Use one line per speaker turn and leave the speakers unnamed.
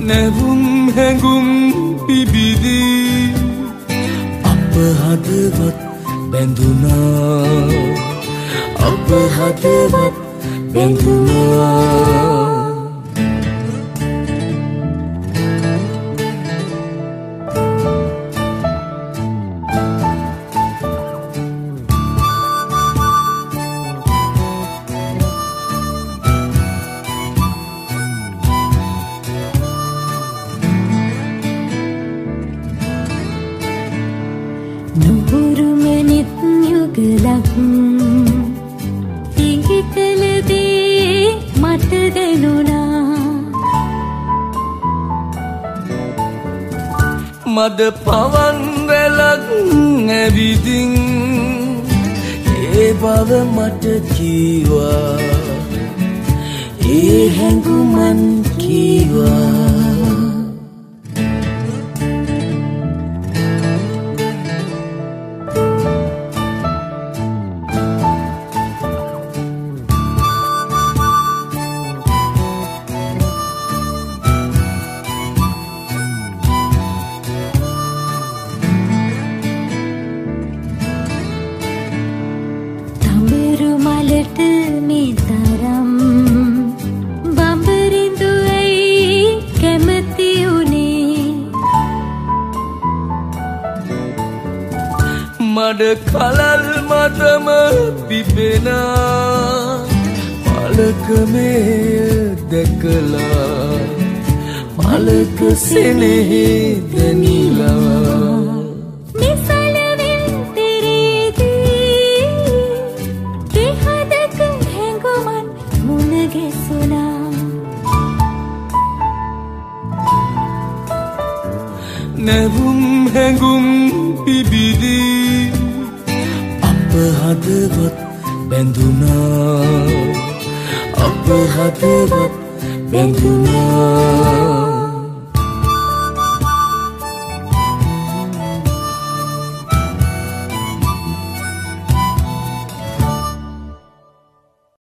නැවුම් හැඟුම් පිබිදි අප හදවත් බැඳුනා අප හදවත් බැඳුනා
නුහුරුමනිත් යුගලක් තිඟි කලදී මට දැනුණා
මද පවන් වැලක් ඇවිදින් ඒ බව මට කීවා ඒ හැඟුමන් කීවා
මලට මේ තරම් බඹරිඳු ඇයි කැමති උනේ
මඩ කලල් මතම පිපෙන මලක මේ දැකලා මලක සෙනෙහි දැනිලා නැවුම් හැඟුම් පිබිදි අප හදවත් බැඳුනා අප හදවත් බැඳුනා